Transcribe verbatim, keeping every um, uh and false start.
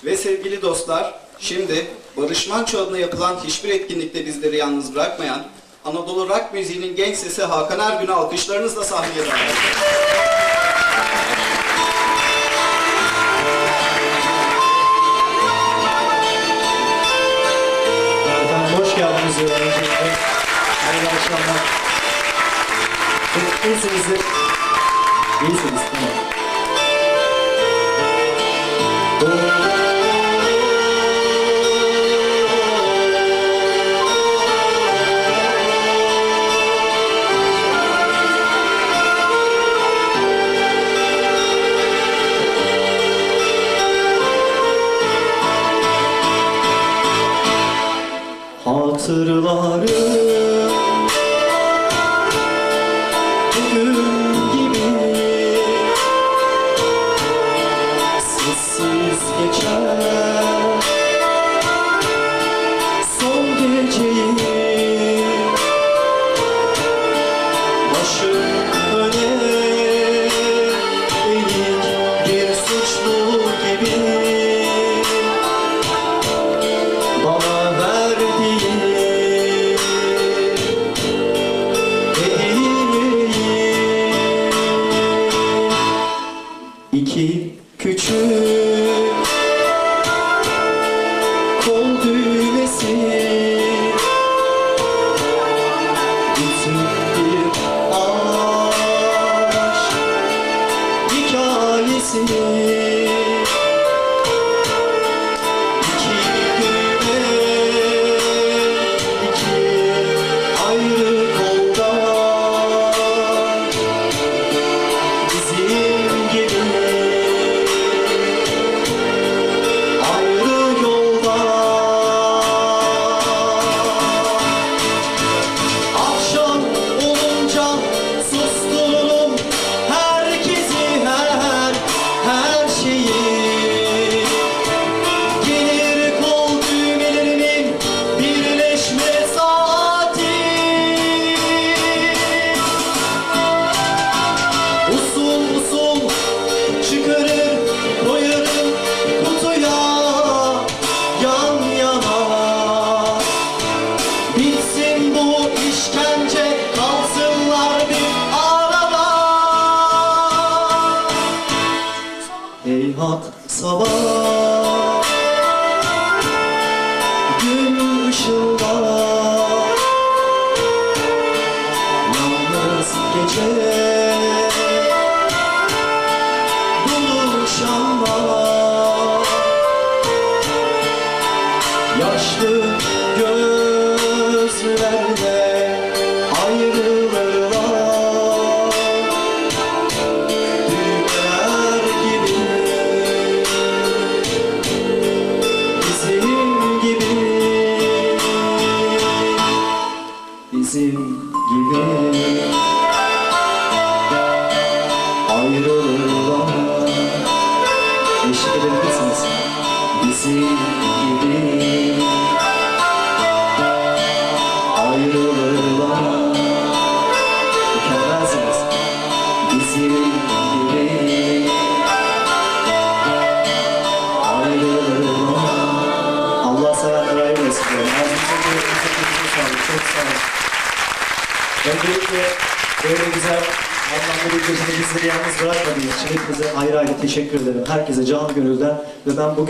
Ve sevgili dostlar, şimdi Barış Manço adına yapılan hiçbir etkinlikte bizleri yalnız bırakmayan Anadolu rock müziğinin genç sesi Hakan Ergün'ü alkışlarınızla sahneye davet ediyoruz. Hoş geldiniz öncelikle. Hayırlı akşamlar. İyisiniz. İyisiniz, tamam. Hatırlarım bugün gibi sessiz geçer son geceyi, başım öne eğik bir suçlu gibi bana verdiğin İki küçük kol düğmesi, bütün bir aşk hikayesi. İki düğme, iki ayrı kolda, bizim gibi ayrı yolda. Akşam olunca sustururum herkesi, her her şeyi. Gelir kol düğmelerimin birleşme saati. Usul usul çıkarır koyarım kutuya yan yana. Bitsin bu işkence, kalsınlar bir arada. Heyhat sabah gün ışığında, yalnız gece buluşanlar, yaşlı gözlerle ayrılırlar. Düğmeler gibi, bizim gibi, bizim gibi ayrılırlar. Eşlik edebilirsiniz. Bizim gibi ayrılırlar. Mükemmelsiniz. Bizim gibi ayrılırlar. Allah sevenler ayrılmasın. Çok sağ olun. Öncelikle böyle güzel anlamlı bir gecede bizleri yalnız bırakmadığınız için hepinize ayrı ayrı teşekkür ederim. Herkese canı gönülden ve ben bugün